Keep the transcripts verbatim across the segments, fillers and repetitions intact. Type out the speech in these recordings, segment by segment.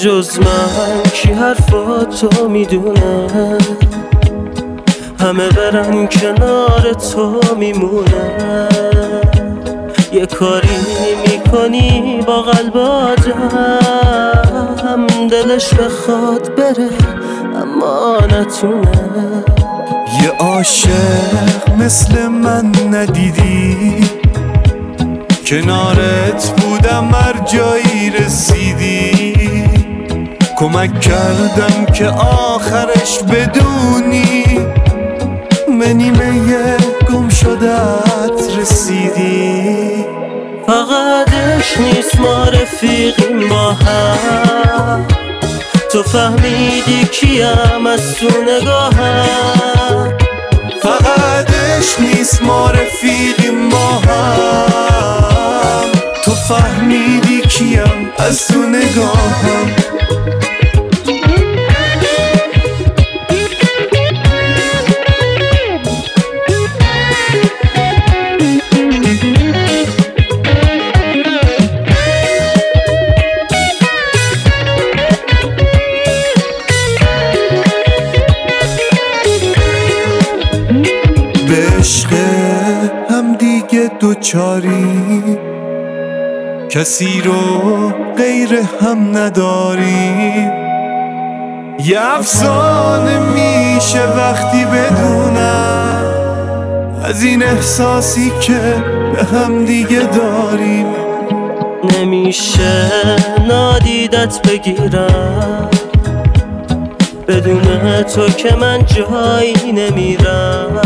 به جز من کی حرفاتو میدونه؟ همه برن کنار تو میمونه. یه کاری میکنی با قلب آدم دلش بخواد بره اما نتونه. یه عاشق مثل من ندیدی، کنارت بودم هر جایی رسیدی. کمک کردم که آخرش بدونی به نیمه گم شدت رسیدی. فقطش نیست ما رفیقیم با هم، تو فهمیدی کیم از تو نگاهم. فقطش نیست ما رفیقیم با هم، تو فهمیدی کیم از تو نگاهم. به عشق هم دیگه دوچاری، کسی رو غیر هم نداری. یه افسانه میشه وقتی بدونم از این احساسی که به هم دیگه داریم. نمیشه نادیدت بگیرم بدون تو که من جایی نمیرم.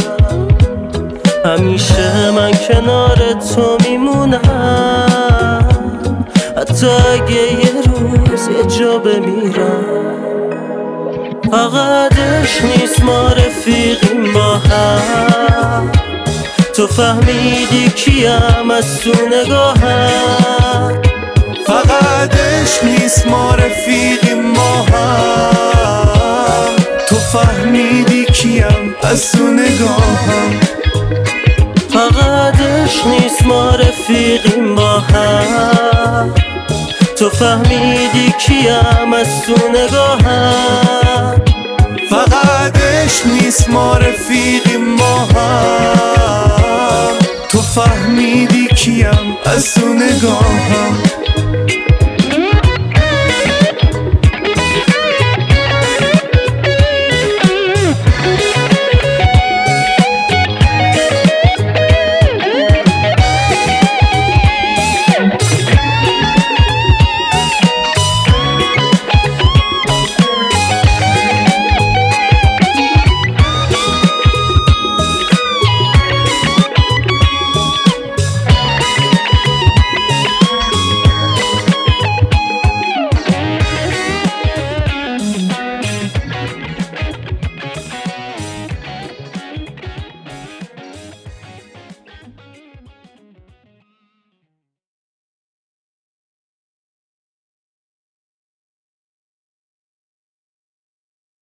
همیشه من کنار تو میمونم، حتی اگه یه روز یه جا بمیرم. فقطش نیست ما رفیقیم با هم، تو فهمیدی کیم از تو نگاهم. فقطش نیست ما رفیقیم با هم، تو فهمیدی کیم از تو نگاهم. فقطش نیست ما رفیقیم با هم، تو فهمیدی کیم از تو نگاهم. فقطش نیست ما رفیقیم با هم، تو فهمیدی کیم از تو نگاهم.